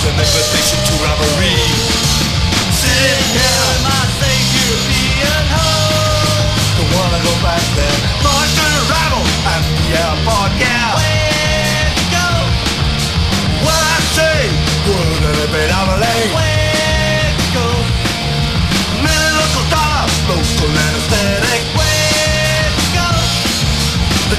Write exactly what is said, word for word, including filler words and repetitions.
an invitation to reverie. Sitting here in my safe European home. Don't wanna go back then.